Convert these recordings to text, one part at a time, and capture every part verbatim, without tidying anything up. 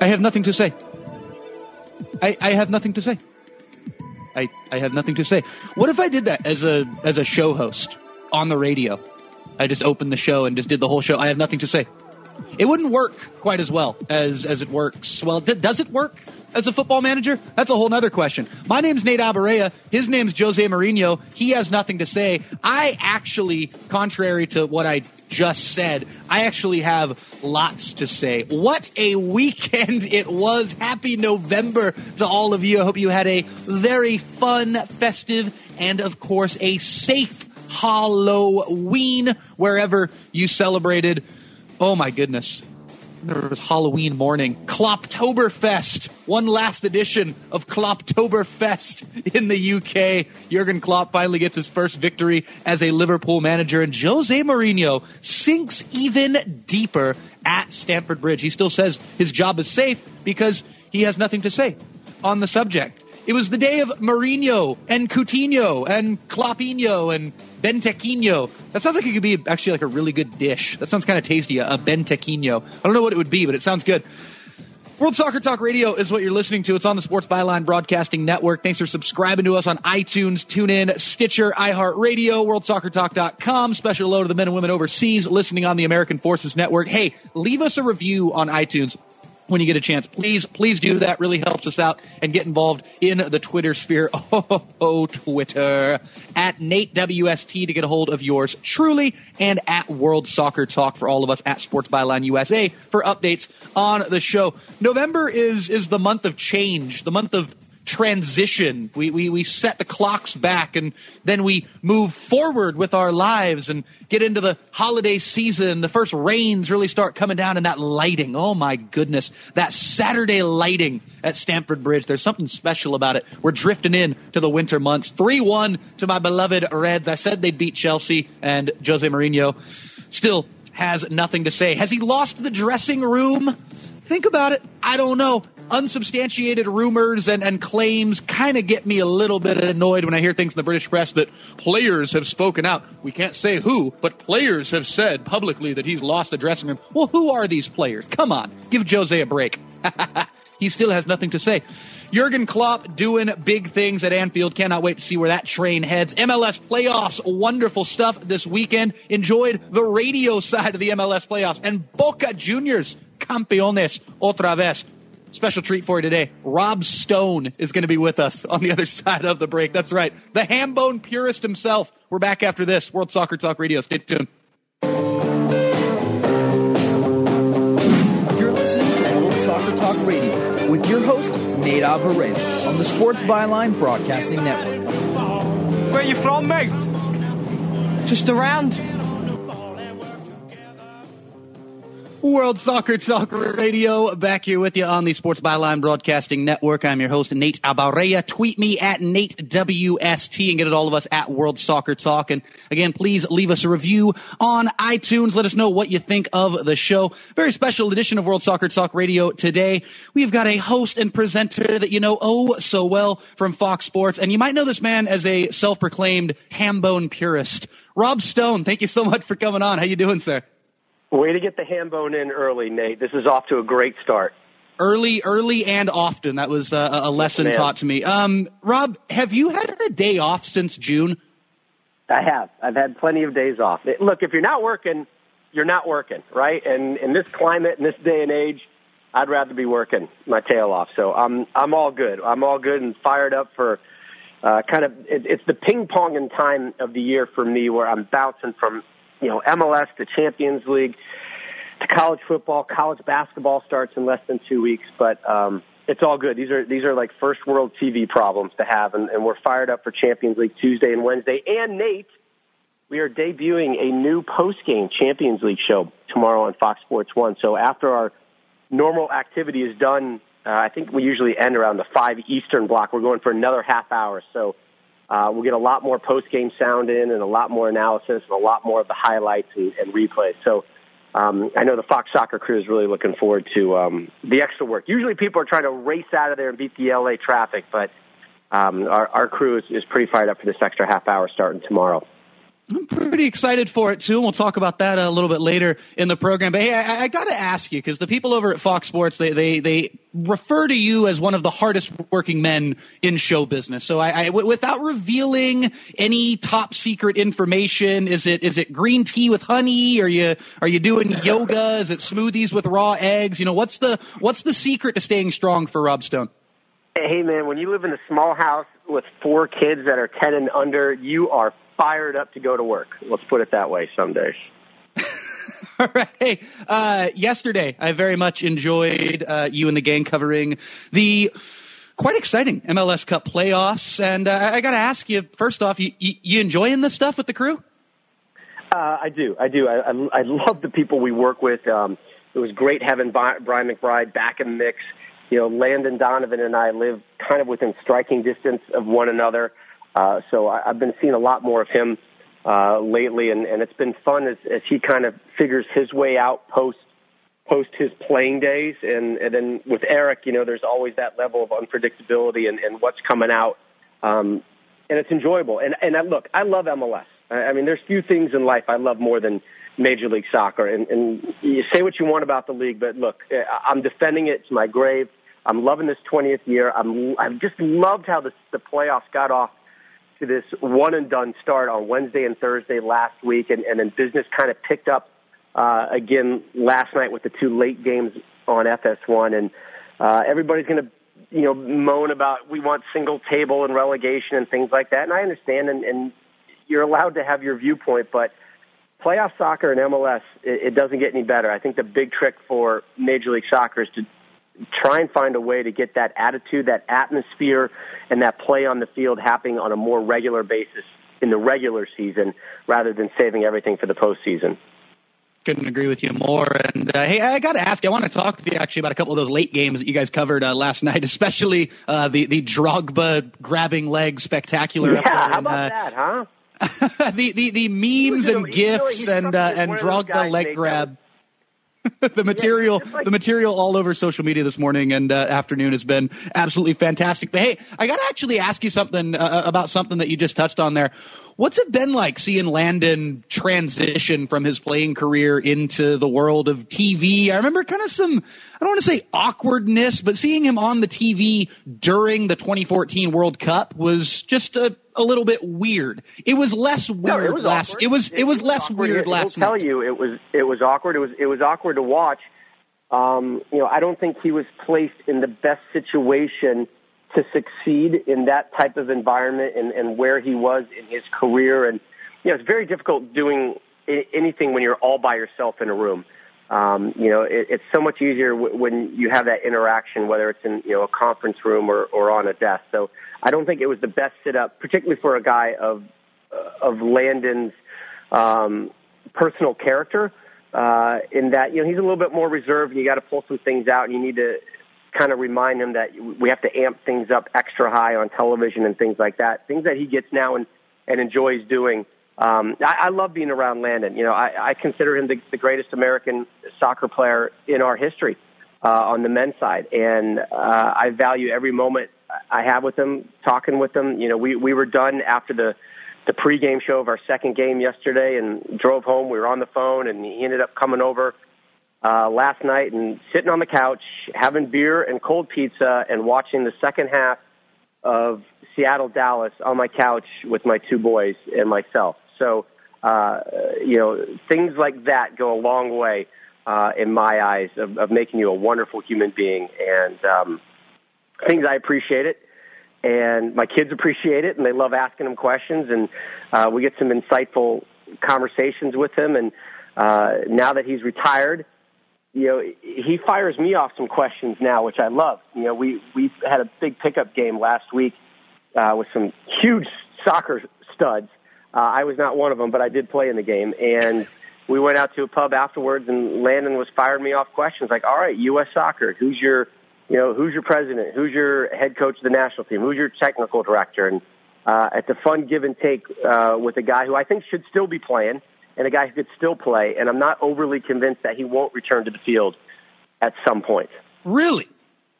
I have nothing to say. I, I have nothing to say. I, I have nothing to say. What if I did that as a as a show host on the radio? I just opened the show and just did the whole show. I have nothing to say. It wouldn't work quite as well as, as it works. Well, th- does it work as a football manager? That's a whole nother question. My name's Nate Abaurrea. His name's Jose Mourinho. He has nothing to say. I actually, contrary to what I just said, I actually have lots to say. What a weekend it was. Happy November to all of you. I hope you had a very fun, festive, and of course a safe Halloween wherever you celebrated. Oh my goodness. There was Halloween morning. Kloptoberfest. One last edition of Kloptoberfest in the U K. Jurgen Klopp finally gets his first victory as a Liverpool manager, and Jose Mourinho sinks even deeper at Stamford Bridge. He still says his job is safe because he has nothing to say on the subject. It was the day of Mourinho and Coutinho and Kloppinho and Bentequinho. That sounds like it could be actually like a really good dish. That sounds kind of tasty, a Bentequinho. I don't know what it would be, but it sounds good. World Soccer Talk Radio is what you're listening to. It's on the Sports Byline Broadcasting Network. Thanks for subscribing to us on iTunes, TuneIn, Stitcher, iHeartRadio, world soccer talk dot com. Special hello to the men and women overseas listening on the American Forces Network. Hey, leave us a review on iTunes when you get a chance. Please, please do that. Really helps us out, and get involved in the Twitter sphere. Oh, oh, Twitter. At Nate W S T to get a hold of yours truly, and at World Soccer Talk for all of us at Sports Byline U S A for updates on the show. November is is the month of change, the month of transition. We, we we set the clocks back, and then we move forward with our lives and get into the holiday season. The first rains really start coming down, and that lighting. Oh my goodness, that Saturday lighting at Stamford Bridge. There's something special about it. We're drifting in to the winter months. three one to my beloved Reds. I said they'd beat Chelsea, and Jose Mourinho still has nothing to say. Has he lost the dressing room? Think about it. I don't know. Unsubstantiated rumors and, and claims kind of get me a little bit annoyed when I hear things in the British press that players have spoken out. We can't say who, but players have said publicly that he's lost the dressing room. Well, who are these players? Come on, give Jose a break. He still has nothing to say. Jurgen Klopp doing big things at Anfield. Cannot wait to see where that train heads. M L S playoffs, wonderful stuff this weekend. Enjoyed the radio side of the M L S playoffs. And Boca Juniors, campeones otra vez. Special treat for you today. Rob Stone is going to be with us on the other side of the break. That's right. The ham-bone purist himself. We're back after this. World Soccer Talk Radio. Stay tuned. You're listening to World Soccer Talk Radio with your host, Nate Abaurrea, on the Sports Byline Broadcasting Network. Where you from, mate? Just around. World Soccer Talk Radio, back here with you on the Sports Byline Broadcasting Network. I'm your host, Nate Abaurrea. Tweet me at Nate W S T and get it all of us at World Soccer Talk. And again, please leave us a review on iTunes. Let us know what you think of the show. Very special edition of World Soccer Talk Radio today. We've got a host and presenter that you know oh so well from Fox Sports. And you might know this man as a self-proclaimed ham-bone purist. Rob Stone, thank you so much for coming on. How you doing, sir? Way to get the ham bone in early, Nate. This is off to a great start. Early, early, and often. That was uh, a lesson yes, taught to me. Um, Rob, have you had a day off since June? I have. I've had plenty of days off. It, look, if you're not working, you're not working, right? And in this climate, in this day and age, I'd rather be working my tail off. So I'm I'm all good. I'm all good and fired up for uh, kind of it, it's the ping-ponging time of the year for me where I'm bouncing from you know, M L S to Champions League to college football. College basketball starts in less than two weeks, but um, it's all good. These are these are like first world T V problems to have, and, and we're fired up for Champions League Tuesday and Wednesday. And Nate, we are debuting a new post-game Champions League show tomorrow on Fox Sports one. So after our normal activity is done, uh, I think we usually end around the five Eastern block. We're going for another half hour, so Uh, we'll get a lot more post-game sound in and a lot more analysis and a lot more of the highlights and, and replays. So um, I know the Fox Soccer crew is really looking forward to um, the extra work. Usually people are trying to race out of there and beat the L A traffic, but um, our, our crew is, is pretty fired up for this extra half hour starting tomorrow. I'm pretty excited for it, too, and we'll talk about that a little bit later in the program. But, hey, I, I got to ask you, because the people over at Fox Sports, they, they, they refer to you as one of the hardest working men in show business. So I, I, without revealing any top secret information, is it is it green tea with honey? Are you are you doing yoga? Is it smoothies with raw eggs? You know, what's the what's the secret to staying strong for Rob Stone? Hey, man, when you live in a small house with four kids that are ten and under, you are fired up to go to work. Let's put it that way some days. All right. Hey, uh, yesterday, I very much enjoyed uh, you and the gang covering the quite exciting M L S Cup playoffs. And uh, I got to ask you, first off, you, you, you enjoying this stuff with the crew? Uh, I do. I do. I, I, I love the people we work with. Um, it was great having Brian McBride back in the mix. You know, Landon Donovan and I live kind of within striking distance of one another. Uh, so I, I've been seeing a lot more of him uh, lately, and, and it's been fun as, as he kind of figures his way out post post his playing days. And, and then with Eric, you know, there's always that level of unpredictability and, and what's coming out, um, and it's enjoyable. And, and I, look, I love M L S. I, I mean, there's few things in life I love more than Major League Soccer. And, and you say what you want about the league, but look, I'm defending it to my grave. I'm loving this twentieth year. I'm, I've just loved how the, the playoffs got off to this one-and-done start on Wednesday and Thursday last week, and, and then business kind of picked up uh, again last night with the two late games on F S one, and uh, everybody's going to, you know, moan about we want single table and relegation and things like that, and I understand, and, and you're allowed to have your viewpoint, but playoff soccer and M L S, it, it doesn't get any better. I think the big trick for Major League Soccer is to try and find a way to get that attitude, that atmosphere, and that play on the field happening on a more regular basis in the regular season rather than saving everything for the postseason. Couldn't agree with you more. And uh, hey, I got to ask you, I want to talk to you actually about a couple of those late games that you guys covered uh, last night, especially uh, the, the Drogba grabbing leg spectacular. Yeah, up there how in, about uh, that, huh? the, the, the memes and GIFs and, uh, and Drogba leg grab. the material, yeah, like, the material all over social media this morning and uh, afternoon has been absolutely fantastic. But hey, I got to actually ask you something uh, about something that you just touched on there. What's it been like seeing Landon transition from his playing career into the world of T V? I remember kind of some, I don't want to say awkwardness, but seeing him on the T V during the twenty fourteen World Cup was just a, a little bit weird. It was less weird no, it was last. Awkward. It was it, it was was less awkward. weird it, last night. I'll night. tell you, it was it was awkward. It was it was awkward to watch. Um, you know, I don't think he was placed in the best situation to succeed in that type of environment and, and where he was in his career. And, you know, it's very difficult doing anything when you're all by yourself in a room. Um, you know, it, it's so much easier w- when you have that interaction, whether it's in, you know, a conference room or, or on a desk. So I don't think it was the best sit-up, particularly for a guy of, uh, of Landon's um, personal character, uh, in that, you know, he's a little bit more reserved and you got to pull some things out and you need to kind of remind him that we have to amp things up extra high on television and things like that, things that he gets now and, and enjoys doing. Um, I, I love being around Landon. You know, I, I consider him the, the greatest American soccer player in our history uh, on the men's side. And uh, I value every moment I have with him, talking with him. You know, we, we were done after the, the pregame show of our second game yesterday and drove home. We were on the phone and he ended up coming over Uh, last night and sitting on the couch, having beer and cold pizza and watching the second half of Seattle-Dallas on my couch with my two boys and myself. So, uh, you know, things like that go a long way uh, in my eyes of, of making you a wonderful human being. And um, things I appreciate it. And my kids appreciate it, and they love asking him questions. And uh, we get some insightful conversations with him. And uh, now that he's retired, you know, he fires me off some questions now, which I love. You know, we, we had a big pickup game last week uh, with some huge soccer studs. Uh, I was not one of them, but I did play in the game. And we went out to a pub afterwards, and Landon was firing me off questions like, all right, U S Soccer, who's your, you know, who's your president? Who's your head coach of the national team? Who's your technical director? And uh, it's a fun give and take uh, with a guy who I think should still be playing, and a guy who could still play, and I'm not overly convinced that he won't return to the field at some point. Really?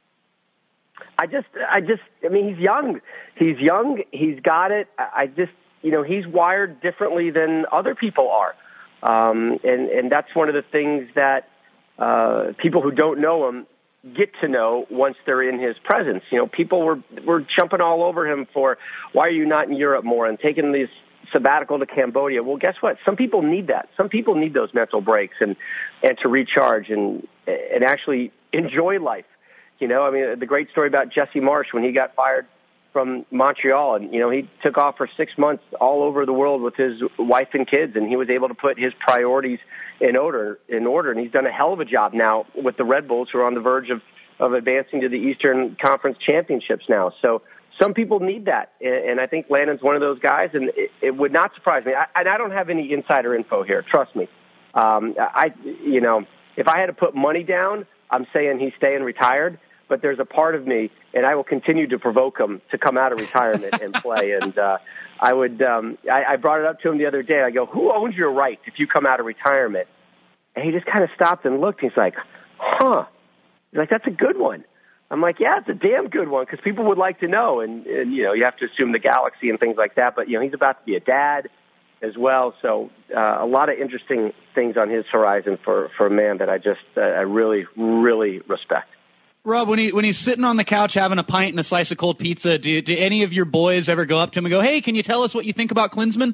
I just, I just, I mean, he's young. He's young. He's got it. I just, you know, he's wired differently than other people are. Um, and, and that's one of the things that uh, people who don't know him get to know once they're in his presence. You know, people were were jumping all over him for, why are you not in Europe more, and taking these sabbatical to Cambodia. Well, guess what? Some people need that. Some people need those mental breaks and, and to recharge and and actually enjoy life. You know, I mean, the great story about Jesse Marsh when he got fired from Montreal, and, you know, he took off for six months all over the world with his wife and kids, and he was able to put his priorities in order, in order, and he's done a hell of a job now with the Red Bulls, who are on the verge of, of advancing to the Eastern Conference Championships now. So some people need that, and I think Landon's one of those guys, and it, it would not surprise me. I, and I don't have any insider info here, trust me. Um, I, you know, if I had to put money down, I'm saying he's staying retired, but there's a part of me, and I will continue to provoke him to come out of retirement and play. And uh, I would, um, I, I brought it up to him the other day. I go, who owns your right if you come out of retirement? And he just kind of stopped and looked. He's like, huh. He's like, that's a good one. I'm like, yeah, it's a damn good one, because people would like to know. And, and, you know, you have to assume the galaxy and things like that. But, you know, he's about to be a dad as well. So uh, a lot of interesting things on his horizon for, for a man that I just, uh, I really, really respect. Rob, when he when he's sitting on the couch having a pint and a slice of cold pizza, do, do any of your boys ever go up to him and go, hey, can you tell us what you think about Klinsmann?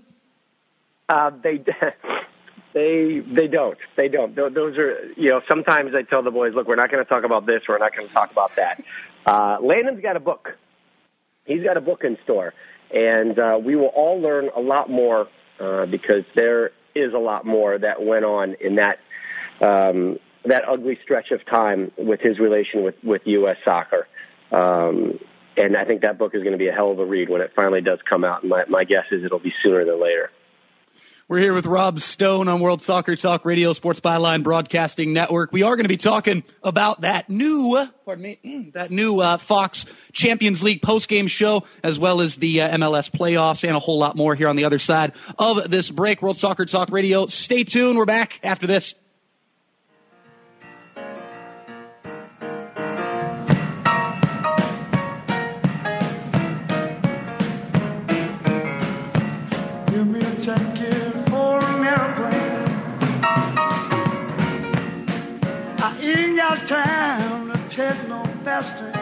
Uh, they they they don't. They don't. Those are, you know, sometimes I tell the boys, look, we're not going to talk about this. We're not going to talk about that. Uh, Landon's got a book. He's got a book in store. And uh, we will all learn a lot more uh, because there is a lot more that went on in that um that ugly stretch of time with his relation with, with U S soccer. Um, and I think that book is going to be a hell of a read when it finally does come out. And my, my guess is it'll be sooner than later. We're here with Rob Stone on World Soccer Talk Radio, Sports Byline Broadcasting Network. We are going to be talking about that new, pardon me, that new uh, Fox Champions League postgame show, as well as the uh, M L S playoffs, and a whole lot more here on the other side of this break. World Soccer Talk Radio. Stay tuned. We're back after this. Time to take no faster.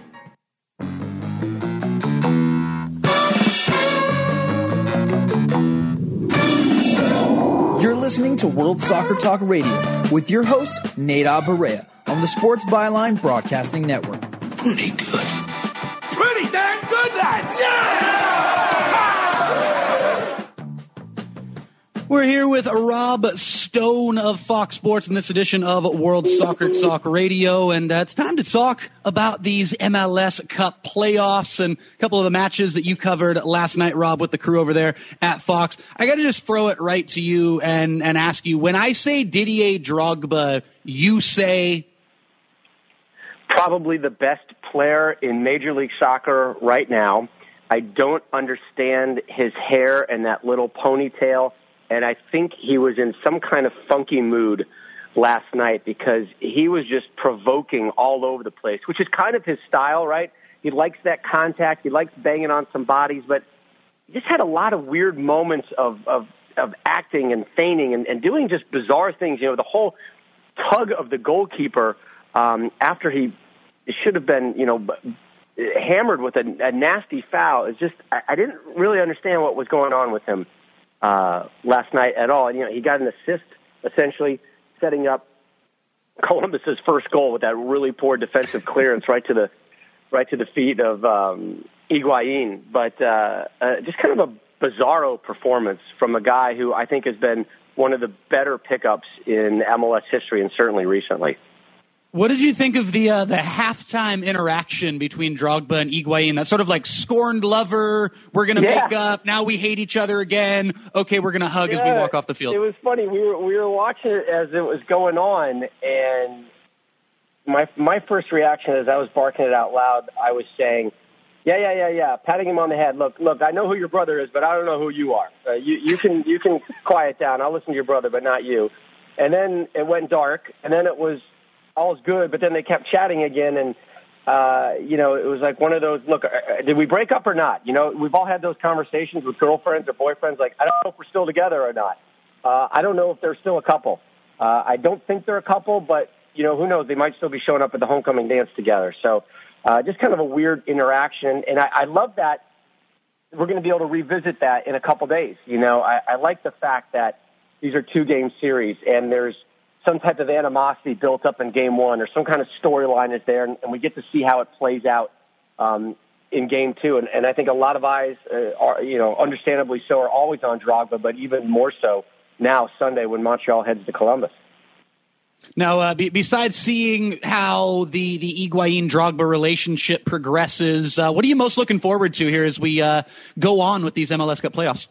You're listening to World Soccer Talk Radio with your host, Nadab Barea, on the Sports Byline Broadcasting Network. Pretty good. Pretty damn good, lads! Yeah! We're here with Rob Stone of Fox Sports in this edition of World Soccer Talk Radio, and uh, it's time to talk about these M L S Cup playoffs and a couple of the matches that you covered last night, Rob, with the crew over there at Fox. I got to just throw it right to you and, and ask you, when I say Didier Drogba, you say? Probably the best player in Major League Soccer right now. I don't understand his hair and that little ponytail. And I think he was in some kind of funky mood last night because he was just provoking all over the place, which is kind of his style, right? He likes that contact. He likes banging on some bodies, but he just had a lot of weird moments of, of, of acting and feigning and, and doing just bizarre things. You know, the whole tug of the goalkeeper um, after he should have been, you know, hammered with a, a nasty foul. It's just, I, I didn't really understand what was going on with him Uh, last night at all. And, you know, he got an assist, essentially setting up Columbus's first goal with that really poor defensive clearance right to the right to the feet of um, Higuain. But uh, uh, just kind of a bizarro performance from a guy who I think has been one of the better pickups in M L S history, and certainly recently. What did you think of the uh, the halftime interaction between Drogba and Higuain? That sort of like scorned lover, we're going to yeah. make up, now we hate each other again, okay, we're going to hug yeah, as we walk off the field. It was funny. We were we were watching it as it was going on, and my my first reaction as I was barking it out loud, I was saying, yeah, yeah, yeah, yeah, patting him on the head. Look, look, I know who your brother is, but I don't know who you are. Uh, you, you can you can quiet down. I'll listen to your brother, but not you. And then it went dark, and then it was all's good, but then they kept chatting again, and uh, you know, it was like one of those, look, uh, did we break up or not? You know, we've all had those conversations with girlfriends or boyfriends, like, I don't know if we're still together or not. Uh, I don't know if they're still a couple. Uh, I don't think they're a couple, but, you know, who knows? They might still be showing up at the homecoming dance together. So uh, just kind of a weird interaction. And I, I love that we're going to be able to revisit that in a couple days. You know, I, I like the fact that these are two-game series, and there's some type of animosity built up in game one, or some kind of storyline is there, and, and we get to see how it plays out um, in game two. And, and I think a lot of eyes uh, are, you know, understandably so, are always on Drogba, but even more so now Sunday when Montreal heads to Columbus. Now, uh, be, besides seeing how the, the Higuain-Drogba relationship progresses, uh, what are you most looking forward to here as we uh, go on with these M L S Cup playoffs?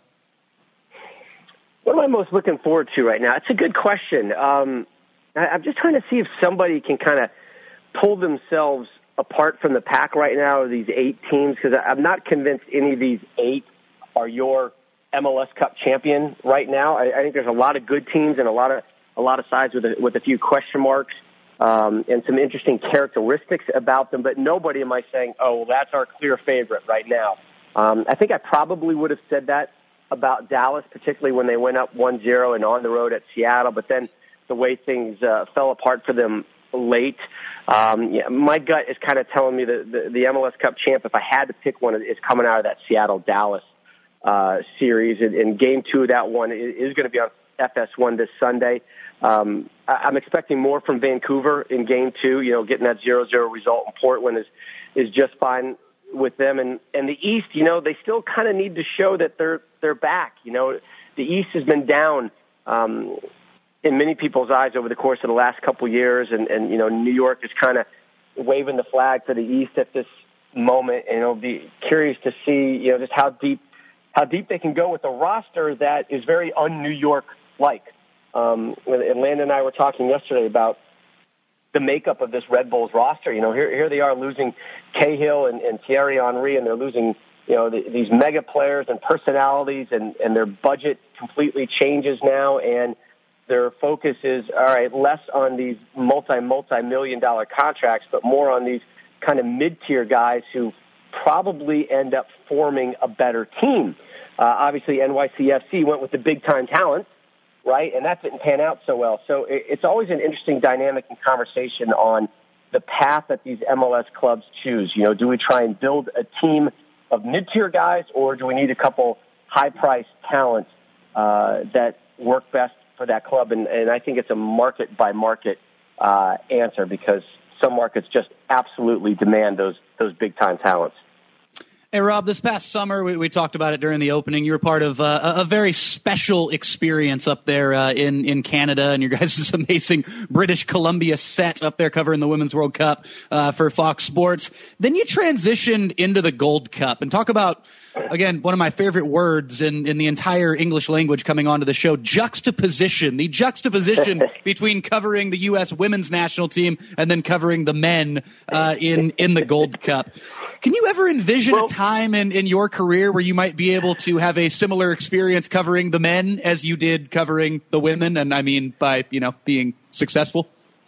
What am I most looking forward to right now? It's a good question. Um, I, I'm just trying to see if somebody can kind of pull themselves apart from the pack right now, these eight teams, because I'm not convinced any of these eight are your M L S Cup champion right now. I, I think there's a lot of good teams and a lot of a lot of sides with a, with a few question marks um, and some interesting characteristics about them, but nobody am I saying, oh, well, that's our clear favorite right now. Um, I think I probably would have said that about Dallas, particularly when they went up one zero and on the road at Seattle, but then the way things uh, fell apart for them late. Um, yeah, my gut is kind of telling me that the, the M L S Cup champ, if I had to pick one, is coming out of that Seattle-Dallas uh, series, and, and game two of that one is, is going to be on F S one this Sunday. Um, I'm expecting more from Vancouver in game two. You know, getting that zero zero result in Portland is, is just fine with them. And, and the East, you know, they still kind of need to show that they're, they're back. You know, the East has been down, um, in many people's eyes over the course of the last couple years. And, and, you know, New York is kind of waving the flag for the East at this moment. And it'll be curious to see, you know, just how deep, how deep they can go with a roster that is very un-New York-like. Um, and Landon and I were talking yesterday about the makeup of this Red Bulls roster. You know, here here they are losing Cahill and, and Thierry Henry, and they're losing, you know, the, these mega players and personalities, and, and their budget completely changes now, and their focus is, all right, less on these multi, multi-million dollar contracts, but more on these kind of mid-tier guys who probably end up forming a better team. Uh, obviously, N Y C F C went with the big-time talent, right? And that didn't pan out so well. So it's always an interesting dynamic and conversation on the path that these M L S clubs choose. You know, do we try and build a team of mid-tier guys, or do we need a couple high-priced talents uh, that work best for that club? And, and I think it's a market-by-market uh, answer, because some markets just absolutely demand those those big-time talents. Hey, Rob, this past summer, we, we talked about it during the opening. You were part of uh, a very special experience up there uh, in, in Canada, and your guys' amazing British Columbia set up there covering the Women's World Cup uh, for Fox Sports. Then you transitioned into the Gold Cup, and talk about, again, one of my favorite words in, in the entire English language coming onto the show, juxtaposition. The juxtaposition between covering the U S women's national team and then covering the men uh, in, in the Gold Cup. Can you ever envision well, a time in, in your career where you might be able to have a similar experience covering the men as you did covering the women? And I mean, by, you know, being successful?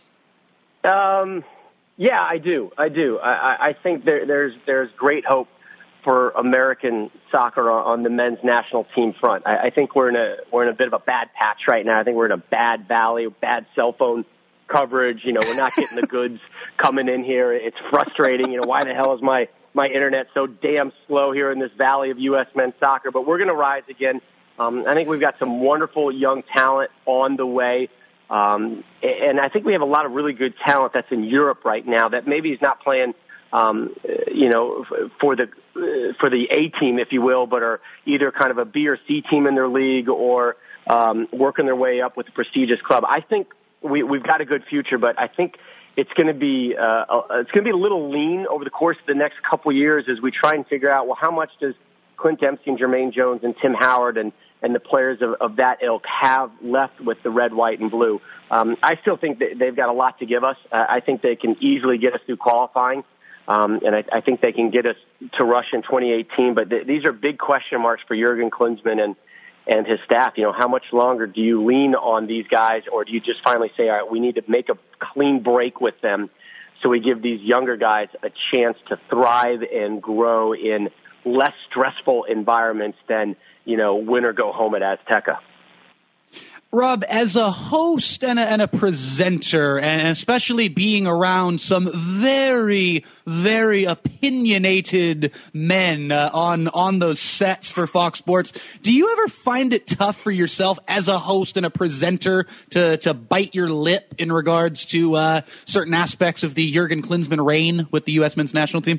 Um, yeah, I do. I do. I, I think there, there's, there's great hope for American soccer on the men's national team front. I, I think we're in a, we're in a bit of a bad patch right now. I think we're in a bad valley, bad cell phone coverage. You know, we're not getting the goods coming in here. It's frustrating. You know, why the hell is my, my internet so damn slow here in this valley of U S men's soccer? But we're going to rise again. Um, I think we've got some wonderful young talent on the way. Um, and I think we have a lot of really good talent that's in Europe right now that maybe is not playing, um, you know, for the, uh, for the A team, if you will, but are either kind of a B or C team in their league, or, um, working their way up with a prestigious club. I think we, we've got a good future, but I think it's going to be uh, it's going to be a little lean over the course of the next couple of years as we try and figure out, well, how much does Clint Dempsey and Jermaine Jones and Tim Howard and, and the players of, of that ilk have left with the red, white, and blue? Um, I still think that they've got a lot to give us. Uh, I think they can easily get us through qualifying, um, and I, I think they can get us to Russia in twenty eighteen. But th- these are big question marks for Jurgen Klinsmann and and his staff. You know, how much longer do you lean on these guys, or do you just finally say, all right, we need to make a clean break with them so we give these younger guys a chance to thrive and grow in less stressful environments than, you know, win or go home at Azteca. Rob, as a host and a, and a presenter, and especially being around some very, very opinionated men uh, on on those sets for Fox Sports, do you ever find it tough for yourself as a host and a presenter to to bite your lip in regards to uh, certain aspects of the Jurgen Klinsmann reign with the U S men's national team?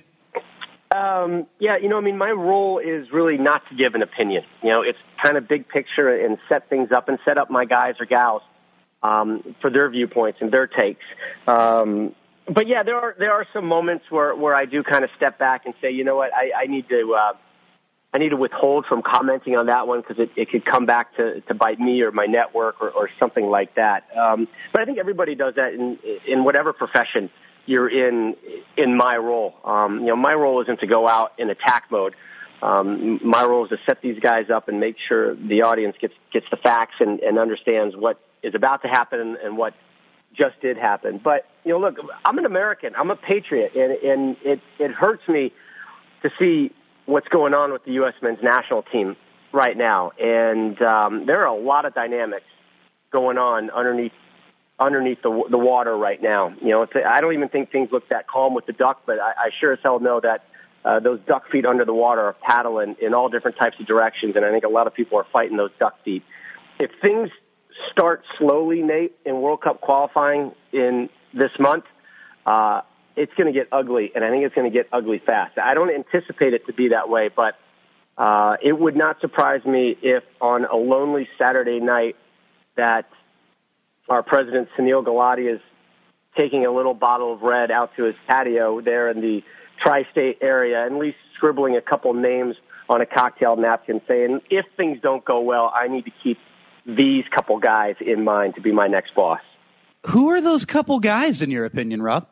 Um, yeah, you know, I mean, my role is really not to give an opinion. You know, it's kind of big picture and set things up and set up my guys or gals um, for their viewpoints and their takes. Um, but yeah, there are there are some moments where, where I do kind of step back and say, you know what, I, I need to uh, I need to withhold from commenting on that one because it, it could come back to, to bite me or my network or, or something like that. Um, but I think everybody does that in in whatever profession you're in in my role. Um, you know, my role isn't to go out in attack mode. Um, my role is to set these guys up and make sure the audience gets gets the facts and, and understands what is about to happen and what just did happen. But, you know, look, I'm an American. I'm a patriot, and, and it, it hurts me to see what's going on with the U S men's national team right now. And um, there are a lot of dynamics going on underneath underneath the the water right now. You know, it's, I don't even think things look that calm with the duck, but I, I sure as hell know that uh, those duck feet under the water are paddling in all different types of directions, and I think a lot of people are fighting those duck feet. If things start slowly, Nate, in World Cup qualifying in this month, uh, it's going to get ugly, and I think it's going to get ugly fast. I don't anticipate it to be that way, but uh, it would not surprise me if on a lonely Saturday night that our president, Sunil Gulati, is taking a little bottle of red out to his patio there in the tri-state area and at least scribbling a couple names on a cocktail napkin saying, if things don't go well, I need to keep these couple guys in mind to be my next boss. Who are those couple guys, in your opinion, Rob?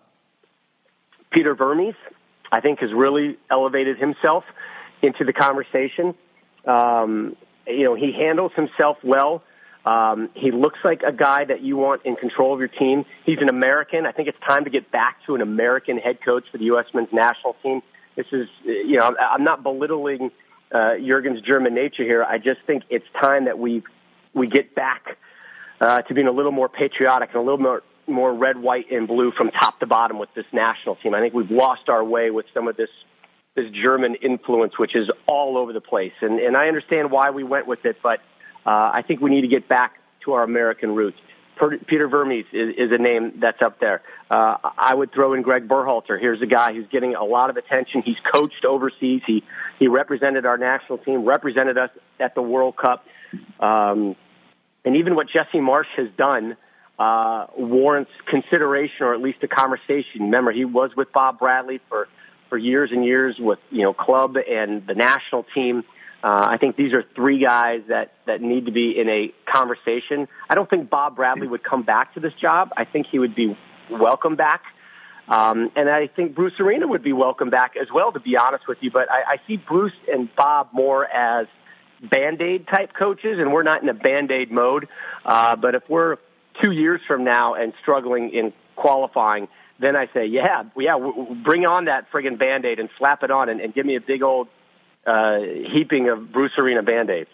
Peter Vermes, I think, has really elevated himself into the conversation. Um, you know, he handles himself well. Um, he looks like a guy that you want in control of your team. He's an American. I think it's time to get back to an American head coach for the U S men's national team. This is, you know, I'm not belittling uh, Jurgen's German nature here. I just think it's time that we we get back uh, to being a little more patriotic and a little more more red, white, and blue from top to bottom with this national team. I think we've lost our way with some of this this German influence, which is all over the place. And, and I understand why we went with it, but Uh, I think we need to get back to our American roots. Per- Peter Vermes is, is a name that's up there. Uh, I would throw in Greg Berhalter. Here's a guy who's getting a lot of attention. He's coached overseas. He he represented our national team, represented us at the World Cup. Um, and even what Jesse Marsch has done uh, warrants consideration or at least a conversation. Remember, he was with Bob Bradley for, for years and years with, you know, club and the national team. Uh, I think these are three guys that, that need to be in a conversation. I don't think Bob Bradley would come back to this job. I think he would be welcome back. Um, and I think Bruce Arena would be welcome back as well, to be honest with you. But I, I see Bruce and Bob more as Band-Aid type coaches, and we're not in a Band-Aid mode. Uh, but if we're two years from now and struggling in qualifying, then I say, yeah, yeah, w- w- bring on that friggin' Band-Aid and slap it on and, and give me a big old Uh, heaping of Bruce Arena Band-Aids.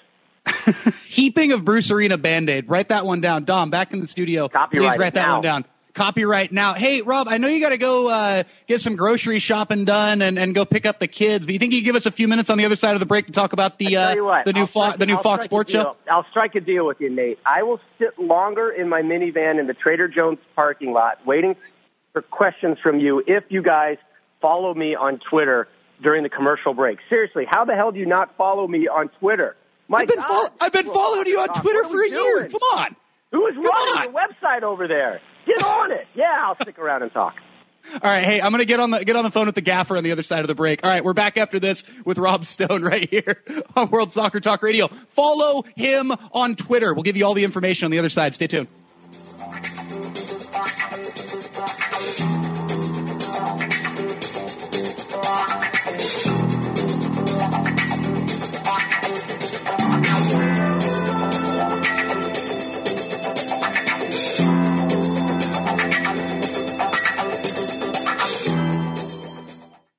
Heaping of Bruce Arena Band-Aid. Write that one down. Dom, back in the studio. Copyright Please write that now. one down. Copyright now. Hey, Rob, I know you got to go uh, get some grocery shopping done and, and go pick up the kids, but you think you can give us a few minutes on the other side of the break to talk about the uh, what, the new, strike, Fo- the new Fox Sports show? I'll strike a deal with you, Nate. I will sit longer in my minivan in the Trader Joe's parking lot waiting for questions from you if you guys follow me on Twitter during the commercial break. Seriously, how the hell do you not follow me on Twitter? My I've been, God, fo- I've been following you on Twitter for a year. Come on. Who is Come running on. the website over there? Get on it. Yeah, I'll stick around and talk. All right, hey, I'm going to get on the get on the phone with the gaffer on the other side of the break. All right, we're back after this with Rob Stone right here on World Soccer Talk Radio. Follow him on Twitter. We'll give you all the information on the other side. Stay tuned.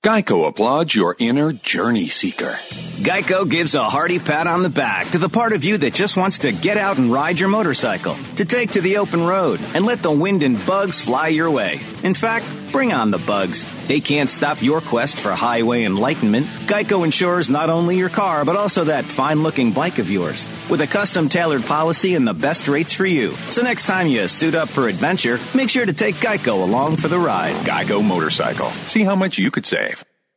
Geico applauds your inner journey seeker. Geico gives a hearty pat on the back to the part of you that just wants to get out and ride your motorcycle, to take to the open road, and let the wind and bugs fly your way. In fact, bring on the bugs. They can't stop your quest for highway enlightenment. Geico insures not only your car, but also that fine-looking bike of yours, with a custom-tailored policy and the best rates for you. So next time you suit up for adventure, make sure to take Geico along for the ride. Geico Motorcycle. See how much you could save.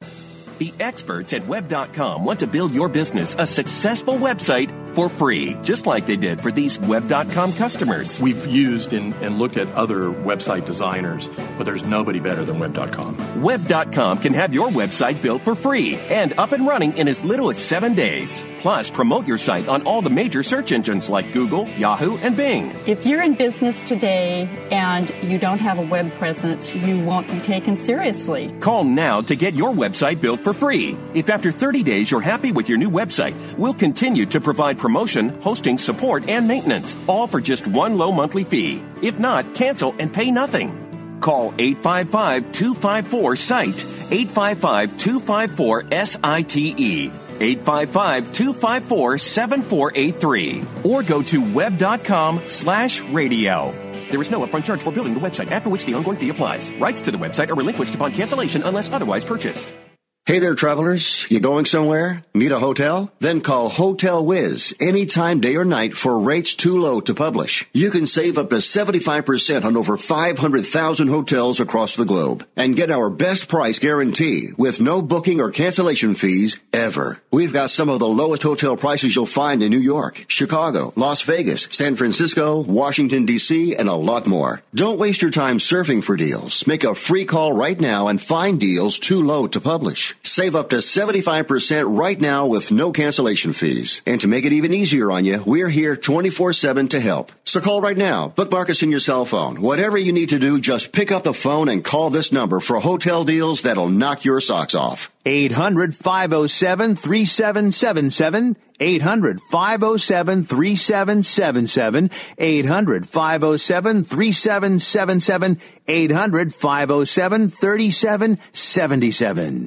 The experts at web dot com want to build your business a successful website for free, just like they did for these web dot com customers. We've used and, and looked at other website designers, but there's nobody better than web dot com. web dot com can have your website built for free and up and running in as little as seven days. Plus, promote your site on all the major search engines like Google, Yahoo, and Bing. If you're in business today and you don't have a web presence, you won't be taken seriously. Call now to get your website built for free. If after thirty days you're happy with your new website, we'll continue to provide promotion, hosting, support, and maintenance, all for just one low monthly fee. If not, cancel and pay nothing. Call eight five five, two five four, SITE, eight five five, two five four, S I T E, eight five five, two five four, seven four eight three, or go to web.com slash radio. There is no upfront charge for building the website, after which the ongoing fee applies. Rights to the website are relinquished upon cancellation unless otherwise purchased. Hey there, travelers. You going somewhere? Need a hotel? Then call Hotel Wiz anytime, day or night, for rates too low to publish. You can save up to seventy-five percent on over five hundred thousand hotels across the globe and get our best price guarantee with no booking or cancellation fees ever. We've got some of the lowest hotel prices you'll find in New York, Chicago, Las Vegas, San Francisco, Washington, D C, and a lot more. Don't waste your time surfing for deals. Make a free call right now and find deals too low to publish. Save up to seventy-five percent right now with no cancellation fees. And to make it even easier on you, we're here twenty-four seven to help. So call right now. Bookmark us in your cell phone. Whatever you need to do, just pick up the phone and call this number for hotel deals that'll knock your socks off. eight hundred, five oh seven, three seven seven seven. eight hundred, five oh seven, three seven seven seven. eight hundred, five oh seven, three seven seven seven. eight hundred, five oh seven, three seven seven seven.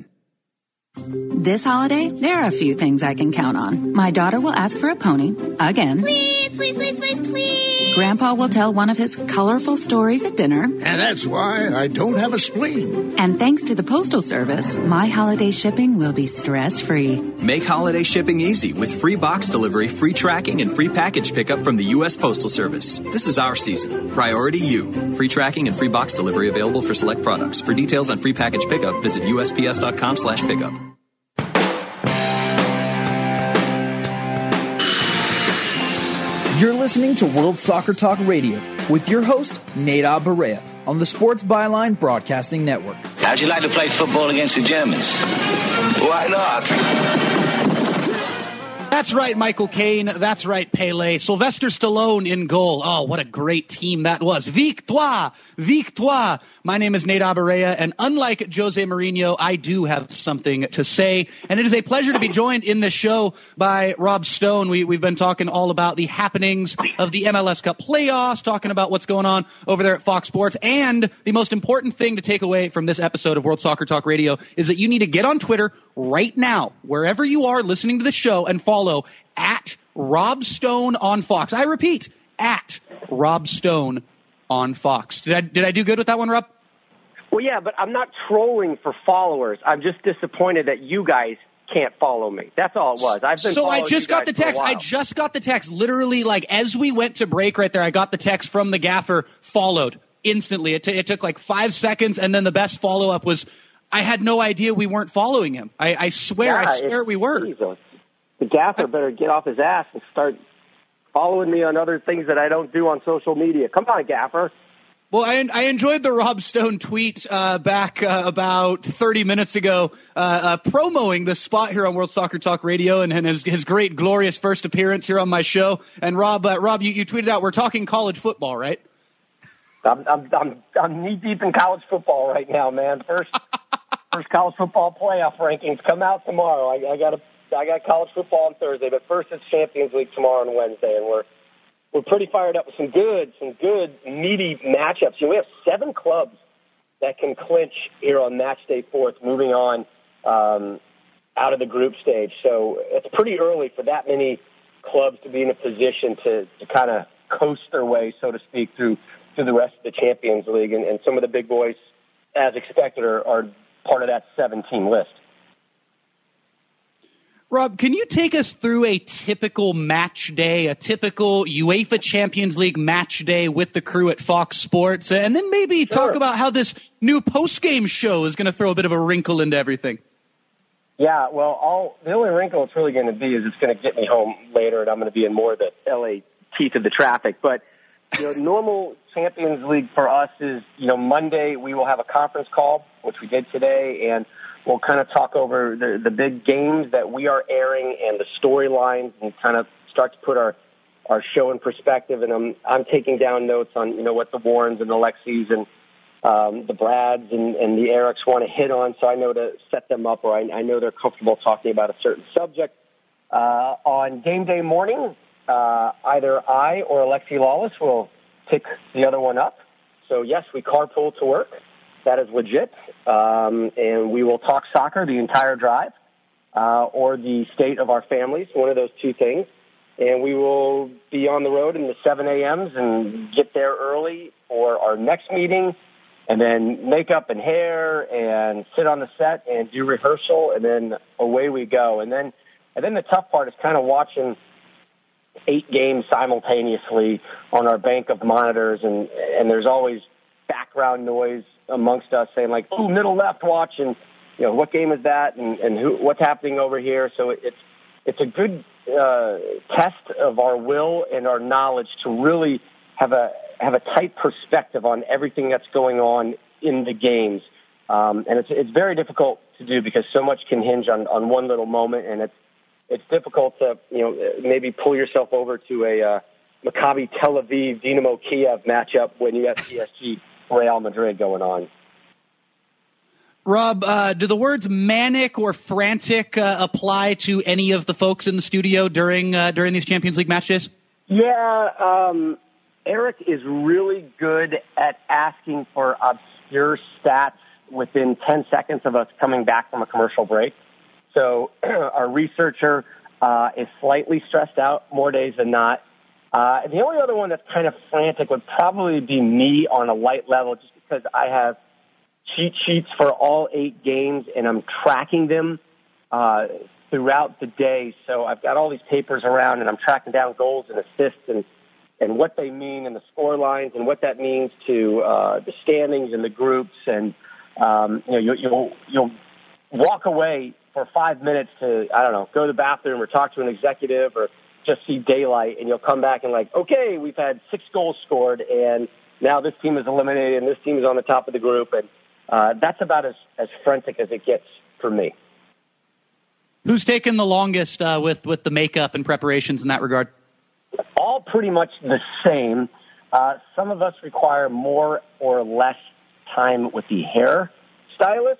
This holiday, there are a few things I can count on. My daughter will ask for a pony, again. Please, please, please, please, please. Grandpa will tell one of his colorful stories at dinner. And that's why I don't have a spleen. And thanks to the Postal Service, my holiday shipping will be stress-free. Make holiday shipping easy with free box delivery, free tracking, and free package pickup from the U S Postal Service. This is our season. Priority you. Free tracking and free box delivery available for select products. For details on free package pickup, visit U S P S dot com slash pickup. You're listening to World Soccer Talk Radio with your host, Nadab Barea, on the Sports Byline Broadcasting Network. How'd you like to play football against the Germans? Why not? That's right, Michael Caine. That's right, Pele. Sylvester Stallone in goal. Oh, what a great team that was. Victoire! Victoire! My name is Nadab Barea, and unlike Jose Mourinho, I do have something to say. And it is a pleasure to be joined in this show by Rob Stone. We, we've been talking all about the happenings of the M L S Cup playoffs, talking about what's going on over there at Fox Sports. And the most important thing to take away from this episode of World Soccer Talk Radio is that you need to get on Twitter right now, wherever you are listening to the show, and follow at Rob Stone on Fox. I repeat, at Rob Stone on Fox. Did I, did I do good with that one, Rob? Well, yeah, but I'm not trolling for followers. I'm just disappointed that you guys can't follow me. That's all it was. I've been so I following just you got the guys for a text. I while. just got the text. Literally, like as we went to break right there, I got the text from the gaffer. Followed instantly. It, t- it took like five seconds, and then the best follow up was, I had no idea we weren't following him. I, I swear, Yeah, I swear we were. Jesus. The gaffer better get off his ass and start following me on other things that I don't do on social media. Come on, gaffer. Well, I, I enjoyed the Rob Stone tweet uh, back uh, about thirty minutes ago, uh, uh, promoting the spot here on World Soccer Talk Radio and, and his, his great, glorious first appearance here on my show. And Rob, uh, Rob, you, you tweeted out, we're talking college football, right? I'm I'm I'm, I'm knee deep in college football right now, man. First first college football playoff rankings come out tomorrow. I, I got a I got college football on Thursday, but first it's Champions League tomorrow and Wednesday, and we're we're pretty fired up with some good, some good meaty matchups. You know, we have seven clubs that can clinch here on match day fourth, moving on um, out of the group stage. So it's pretty early for that many clubs to be in a position to, to kind of coast their way, so to speak, through through the rest of the Champions League. And, and some of the big boys, as expected, are, are part of that seven-team list. Rob, can you take us through a typical match day, a typical UEFA Champions League match day with the crew at Fox Sports, and then maybe sure. talk about how this new post-game show is going to throw a bit of a wrinkle into everything? Yeah, well, all, the only wrinkle it's really going to be is it's going to get me home later, and I'm going to be in more of the L A teeth of the traffic. But, you know, normal Champions League for us is, you know, Monday we will have a conference call, which we did today, and we'll kind of talk over the, the big games that we are airing and the storylines and kind of start to put our, our show in perspective. And I'm I'm taking down notes on, you know, what the Warrens and the Lexis and um, the Brads and, and the Erics want to hit on, so I know to set them up, or I, I know they're comfortable talking about a certain subject. Uh, on game day morning, uh, either I or Alexi Lawless will pick the other one up. So, yes, we carpool to work. That is legit, um, and we will talk soccer the entire drive, uh, or the state of our families, one of those two things. And we will be on the road in the seven a.m.s and get there early for our next meeting, and then makeup and hair and sit on the set and do rehearsal, and then away we go. And then, and then the tough part is kind of watching eight games simultaneously on our bank of monitors, and, and there's always background noise amongst us saying like, "Oh, middle left, watch," and you know, what game is that, and, and who, what's happening over here. So it's it's a good uh, test of our will and our knowledge to really have a have a tight perspective on everything that's going on in the games, um, and it's it's very difficult to do because so much can hinge on, on one little moment, and it's it's difficult to you know maybe pull yourself over to a uh, Maccabi Tel Aviv Dinamo Kiev matchup when you have P S G Real Madrid going on. Rob, uh, do the words manic or frantic uh, apply to any of the folks in the studio during uh, during these Champions League matches? Yeah, um, Eric is really good at asking for obscure stats within ten seconds of us coming back from a commercial break. So our researcher uh, is slightly stressed out more days than not. Uh, the only other one that's kind of frantic would probably be me on a light level, just because I have cheat sheets for all eight games and I'm tracking them uh, throughout the day. So I've got all these papers around and I'm tracking down goals and assists and, and what they mean and the score lines and what that means to uh, the standings and the groups. And um, you know, you, you'll you'll walk away for five minutes to, I don't know, go to the bathroom or talk to an executive or just see daylight, and you'll come back and like, okay, we've had six goals scored, and now this team is eliminated, and this team is on the top of the group, and uh, that's about as, as frantic as it gets for me. Who's taken the longest uh, with, with the makeup and preparations in that regard? All pretty much the same. Uh, some of us require more or less time with the hair stylist,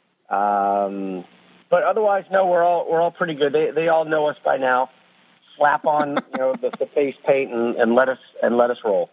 um, but otherwise, no, we're all we're all pretty good. They they all know us by now. Slap on, you know, the, the face paint and, and let us and let us roll.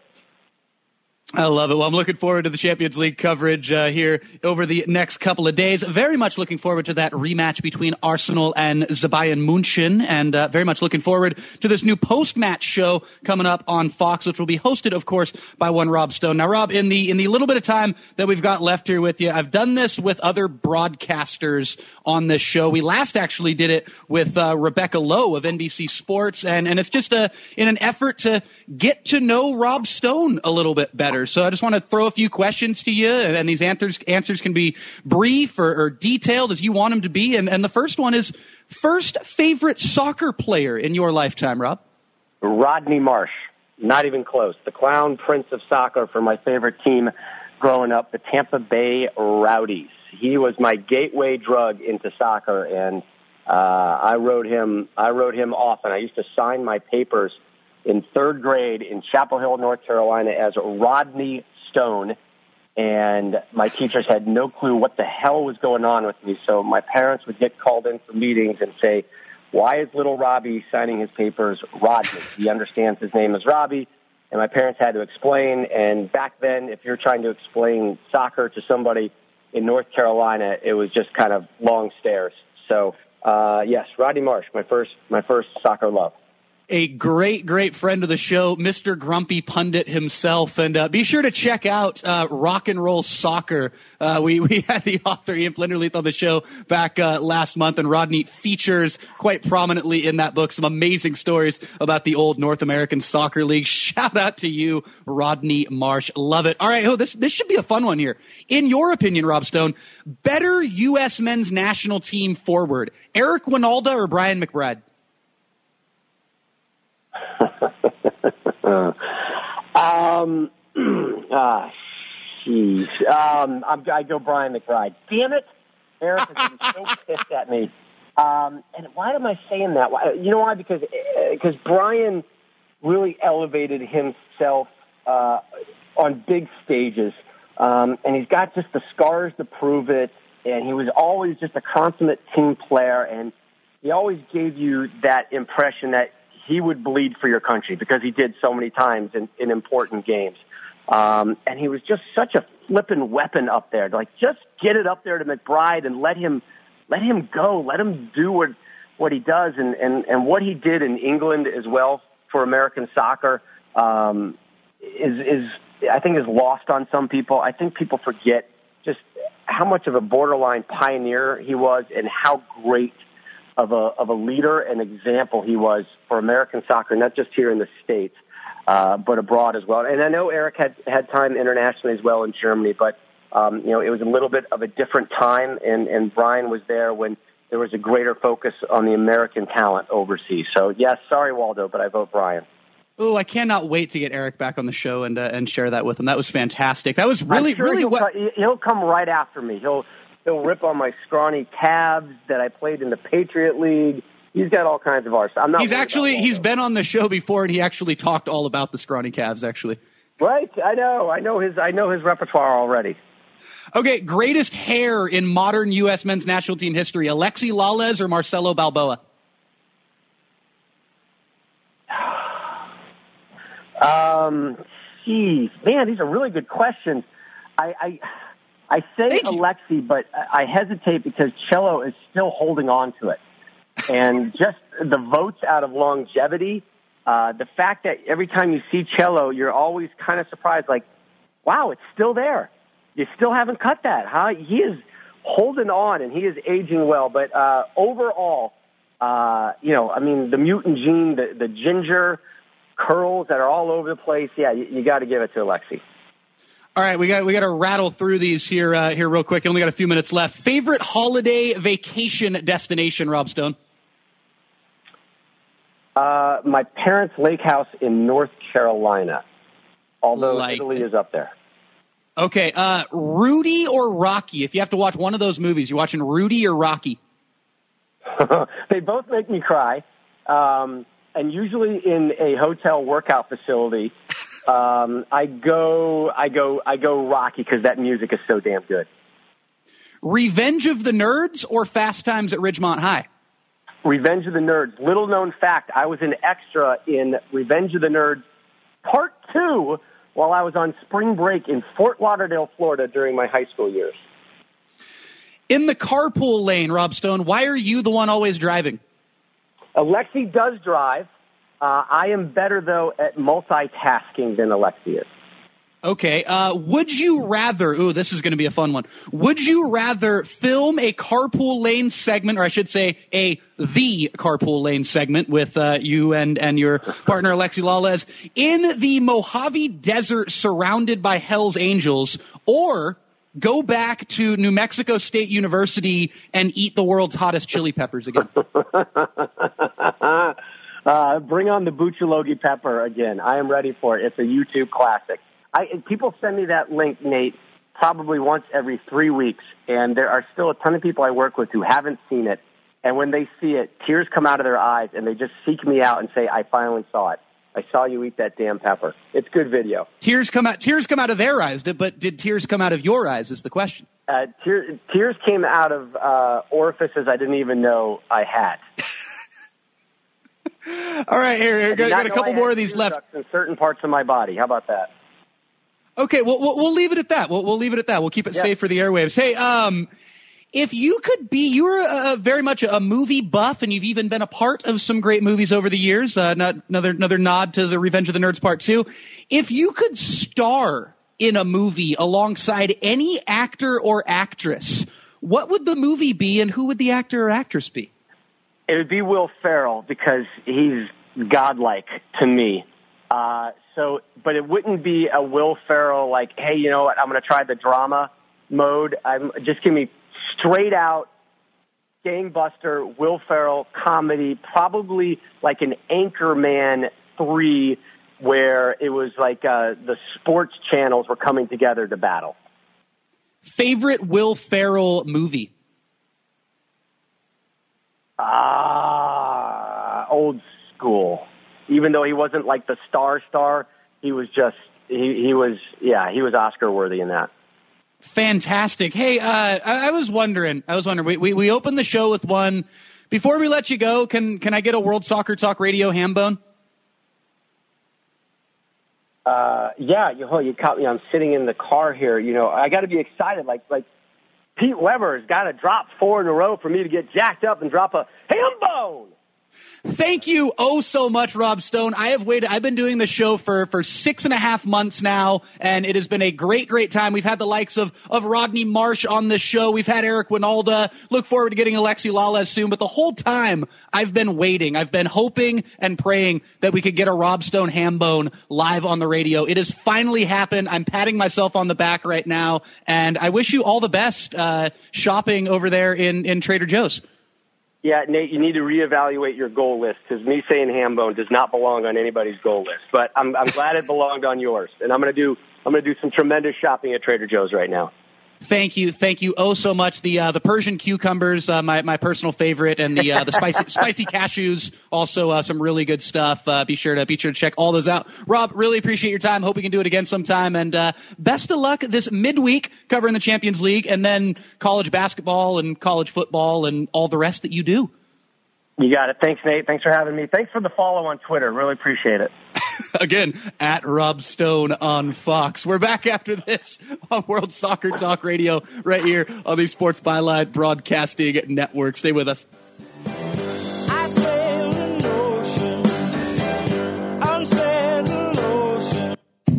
I love it. Well, I'm looking forward to the Champions League coverage uh, here over the next couple of days. Very much looking forward to that rematch between Arsenal and Bayern München, and uh, very much looking forward to this new post-match show coming up on Fox, which will be hosted, of course, by one Rob Stone. Now, Rob, in the in the little bit of time that we've got left here with you, I've done this with other broadcasters on this show. We last actually did it with uh, Rebecca Lowe of N B C Sports, and and it's just a in an effort to get to know Rob Stone a little bit better. So I just want to throw a few questions to you, and, and these answers answers can be brief or, or detailed as you want them to be. And, and the first one is, first favorite soccer player in your lifetime, Rob? Rodney Marsh. Not even close. The clown prince of soccer for my favorite team growing up, the Tampa Bay Rowdies. He was my gateway drug into soccer, and uh, I wrote him. I wrote him often. I used to sign my papers in third grade in Chapel Hill, North Carolina, as Rodney Stone, and my teachers had no clue what the hell was going on with me. So my parents would get called in for meetings and say, "Why is little Robbie signing his papers Rodney? He understands his name is Robbie." and my parents had to explain. And back then, if you're trying to explain soccer to somebody in North Carolina, it was just kind of long stares. So, uh, yes, Rodney Marsh, my first, my first soccer love. A great, great friend of the show, Mister Grumpy Pundit himself. And uh, be sure to check out uh, Rock and Roll Soccer. Uh, we, we had the author, Ian Plinderleith, on the show back uh, last month, and Rodney features quite prominently in that book some amazing stories about the old North American Soccer League. Shout out to you, Rodney Marsh. Love it. All right, oh, this, this should be a fun one here. In your opinion, Rob Stone, better U S men's national team forward, Eric Wynalda or Brian McBride? um, ah, jeez. Um, I'm, I go Brian McBride. Damn it. Eric is going to be so pissed at me. Um, and why am I saying that? Why, you know why? Because, because Brian really elevated himself, uh, on big stages. Um, and he's got just the scars to prove it. And he was always just a consummate team player. And he always gave you that impression that he would bleed for your country because he did so many times in, in important games. Um, and he was just such a flippin' weapon up there. Like, just get it up there to McBride and let him, let him go. Let him do what, what he does. And, and, and what he did in England as well for American soccer, um, is, is, I think is lost on some people. I think people forget just how much of a borderline pioneer he was and how great of a of a leader and example he was for American soccer, not just here in the States, uh, but abroad as well. And I know Eric had had time internationally as well in Germany, but um, you know, it was a little bit of a different time, and, and Brian was there when there was a greater focus on the American talent overseas. So yes, sorry Waldo, but I vote Brian. Oh, I cannot wait to get Eric back on the show and uh, and share that with him. That was fantastic. That was really, I'm sure really he'll, what co- he'll come right after me. He'll He'll rip on my scrawny calves that I played in the Patriot League. He's got all kinds of arse. I'm not. He's actually he's been on the show before, and he actually talked all about the scrawny calves. Actually, right? I know. I know his. I know his repertoire already. Okay, greatest hair in modern U S men's national team history: Alexi Lalas or Marcelo Balboa? um, geez, man, these are really good questions. I. I I say Alexi, but I hesitate because Cello is still holding on to it. And just the votes out of longevity, uh, the fact that every time you see Cello, you're always kind of surprised, like, wow, it's still there. You still haven't cut that, huh? He is holding on, and he is aging well. But uh, overall, uh, you know, I mean, the mutant gene, the, the ginger curls that are all over the place, yeah, you, you got to give it to Alexi. All right, we got we got to rattle through these here uh, here real quick. Only got a few minutes left. Favorite holiday vacation destination, Rob Stone? Uh, my parents' lake house in North Carolina, although like Italy it. is up there. Okay, uh, Rudy or Rocky? If you have to watch one of those movies, you watching Rudy or Rocky? They both make me cry, um, and usually in a hotel workout facility. Um, I go, I go, I go Rocky because that music is so damn good. Revenge of the Nerds or Fast Times at Ridgemont High? Revenge of the Nerds. Little known fact, I was an extra in Revenge of the Nerds Part Two while I was on spring break in Fort Lauderdale, Florida during my high school years. In the carpool lane, Rob Stone, why are you the one always driving? Alexi does drive. Uh, I am better, though, at multitasking than Alexi is. Okay. Uh, would you rather, ooh, this is going to be a fun one. Would you rather film a carpool lane segment, or I should say a the carpool lane segment with uh, you and, and your partner, Alexi Lalas, in the Mojave Desert surrounded by Hell's Angels, or go back to New Mexico State University and eat the world's hottest chili peppers again? Uh, bring on the Buchalogi pepper again. I am ready for it. It's a YouTube classic. I, people send me that link, Nate, probably once every three weeks, and there are still a ton of people I work with who haven't seen it. And when they see it, tears come out of their eyes, and they just seek me out and say, I finally saw it. I saw you eat that damn pepper. It's good video. Tears come out. Tears come out of their eyes, but did tears come out of your eyes? Is the question. Uh, tear, tears came out of uh, orifices I didn't even know I had. All right, here, here got, got a couple more of these left. In certain parts of my body. How about that? Okay, well, we'll, we'll leave it at that. We'll, we'll leave it at that. We'll keep it yeah. safe for the airwaves. Hey, um, if you could be, you were a, a very much a movie buff, and you've even been a part of some great movies over the years. Uh, not, another another nod to the Revenge of the Nerds Part Two. If you could star in a movie alongside any actor or actress, what would the movie be, and who would the actor or actress be? It would be Will Ferrell, because he's godlike to me. Uh, so, but it wouldn't be a Will Ferrell like, hey, you know what? I'm going to try the drama mode. I'm just give me straight out gangbuster Will Ferrell comedy, probably like an Anchorman three, where it was like uh, the sports channels were coming together to battle. Favorite Will Ferrell movie? Ah, uh, old school. Even though he wasn't like the star star, he was just, he, he was, yeah, he was Oscar worthy in that. Fantastic. Hey, uh, I, I was wondering, I was wondering, we, we, we opened the show with one. Before we let you go, can, can I get a World Soccer Talk Radio ham bone? Uh, yeah, you, oh, you caught me. I'm sitting in the car here. You know, I got to be excited. Like, like Pete Weber's got to drop four in a row for me to get jacked up and drop a ham bone. Thank you oh so much, Rob Stone. I have waited. I've been doing the show for, for six and a half months now, and it has been a great, great time. We've had the likes of, of Rodney Marsh on this show. We've had Eric Winalda. Look forward to getting Alexi Lalas soon. But the whole time I've been waiting. I've been hoping and praying that we could get a Rob Stone ham bone live on the radio. It has finally happened. I'm patting myself on the back right now, and I wish you all the best uh, shopping over there in, in Trader Joe's. Yeah, Nate, you need to reevaluate your goal list, because me saying ham bone does not belong on anybody's goal list. But I'm, I'm glad it belonged on yours, and I'm going to do I'm going to do some tremendous shopping at Trader Joe's right now. Thank you, thank you oh so much. The uh, the Persian cucumbers, uh, my my personal favorite, and the uh, the spicy spicy cashews, also uh, some really good stuff. Uh, be sure to be sure to check all those out. Rob, really appreciate your time. Hope we can do it again sometime. And uh, best of luck this midweek covering the Champions League, and then college basketball and college football and all the rest that you do. You got it. Thanks, Nate. Thanks for having me. Thanks for the follow on Twitter. Really appreciate it. Again, at Rob Stone on Fox. We're back after this on World Soccer Talk Radio right here on the Sports Byline Broadcasting Network. Stay with us. I sail an ocean, unsail an ocean.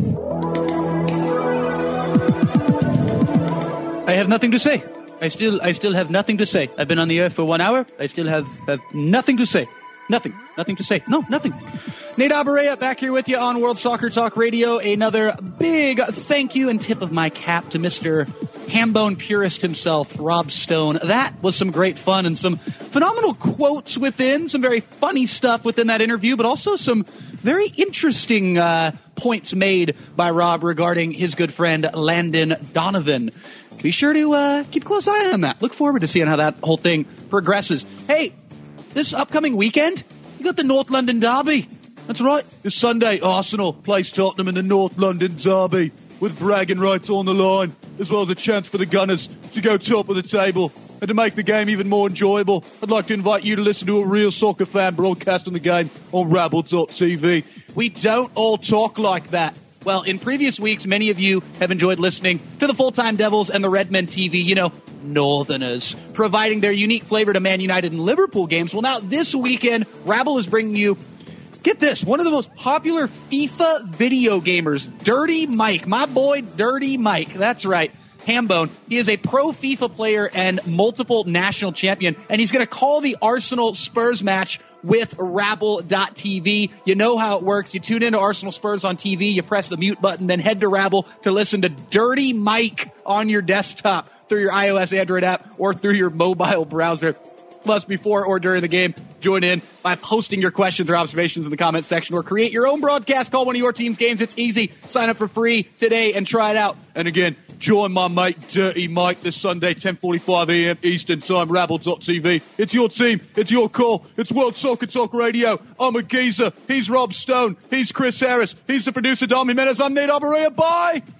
I have nothing to say. I still, I still have nothing to say. I've been on the air for one hour. I still have, have nothing to say. Nothing. Nothing to say. No, nothing. Nate Abaurrea back here with you on World Soccer Talk Radio. Another big thank you and tip of my cap to Mister Hambone Purist himself, Rob Stone. That was some great fun and some phenomenal quotes within, some very funny stuff within that interview, but also some very interesting uh, points made by Rob regarding his good friend Landon Donovan. Be sure to uh, keep a close eye on that. Look forward to seeing how that whole thing progresses. Hey, this upcoming weekend, you got the North London Derby. That's right. This Sunday, Arsenal plays Tottenham in the North London Derby with bragging rights on the line, as well as a chance for the Gunners to go top of the table. And to make the game even more enjoyable, I'd like to invite you to listen to a real soccer fan broadcasting the game on Rabble dot T V. We don't all talk like that. Well, in previous weeks, many of you have enjoyed listening to the Full-Time Devils and the Redmen T V, you know, Northerners, providing their unique flavor to Man United and Liverpool games. Well, now this weekend, Rabble is bringing you, get this, one of the most popular FIFA video gamers, Dirty Mike. My boy, Dirty Mike. That's right. Hambone. He is a pro FIFA player and multiple national champion, and he's going to call the Arsenal Spurs match with Rabble dot T V. You know how it works. You tune into Arsenal Spurs on T V, you press the mute button, then head to Rabble to listen to Dirty Mike on your desktop through your iOS Android app or through your mobile browser. Plus, before or during the game, join in by posting your questions or observations in the comments section, or create your own broadcast. Call one of your team's games. It's easy. Sign up for free today and try it out. And again, join my mate Dirty Mike this Sunday, ten forty-five a.m. Eastern Time, Rabble dot T V. It's your team. It's your call. It's World Soccer Talk Radio. I'm a geezer. He's Rob Stone. He's Chris Harris. He's the producer, Dom Jimenez. I'm Nate Abaurrea. Bye!